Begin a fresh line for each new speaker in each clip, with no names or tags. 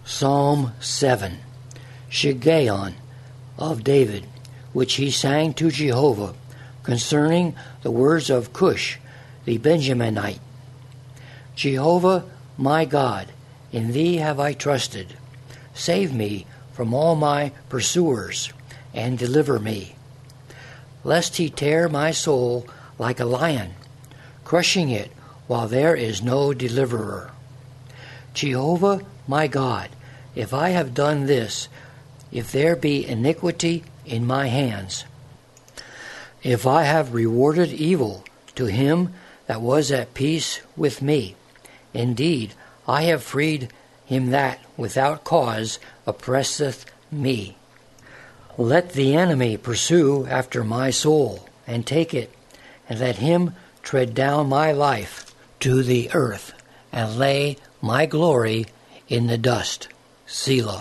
Psalm 7. Shiggaion of David, which he sang to Jehovah, concerning the words of Cush the Benjaminite. Jehovah, my God, in thee have I trusted. Save me from all my pursuers, and deliver me, lest he tear my soul like a lion, crushing it while there is no deliverer. Jehovah, my God, if I have done this, if there be iniquity in my hands, if I have rewarded evil to him that was at peace with me, indeed I have freed him that without cause oppresseth me. Let the enemy pursue after my soul, and take it, and let him tread down my life to the earth, and lay my glory in the dust. Selah.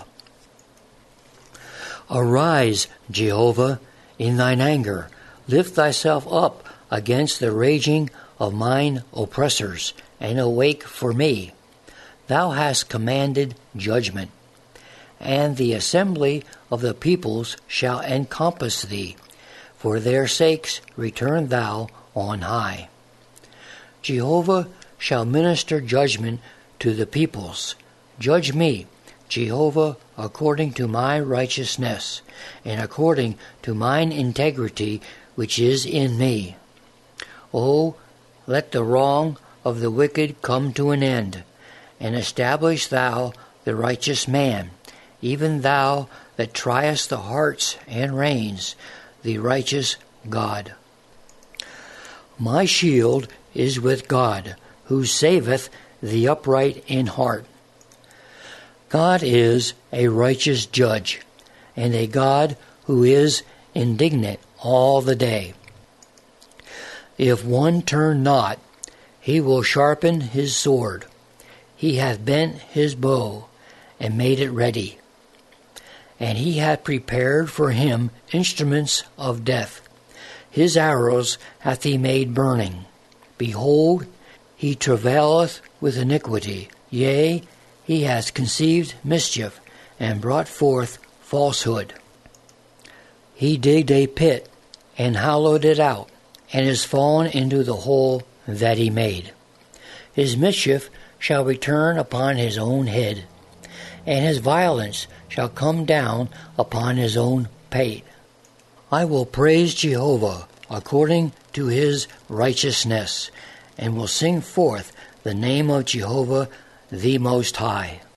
Arise, Jehovah, in thine anger. Lift thyself up against the raging of mine oppressors, and awake for me. Thou hast commanded judgment, and the assembly of the peoples shall encompass thee. For their sakes return thou on high. Jehovah shall minister judgment to the peoples. Judge me, Jehovah, according to my righteousness, and according to mine integrity which is in me. O, let the wrong of the wicked come to an end, and establish thou the righteous man, even thou that triest the hearts and reins, the righteous God. My shield is with God, who saveth the upright in heart. God is a righteous judge, and a God who is indignant all the day. If one turn not, he will sharpen his sword. He hath bent his bow, and made it ready. And he hath prepared for him instruments of death. His arrows hath he made burning. Behold, he travaileth with iniquity. Yea, he hath conceived mischief, and brought forth falsehood. He digged a pit, and hollowed it out, and is fallen into the hole that he made. His mischief shall return upon his own head, and his violence shall come down upon his own pate. I will praise Jehovah according to his righteousness, and will sing forth the name of Jehovah the Most High.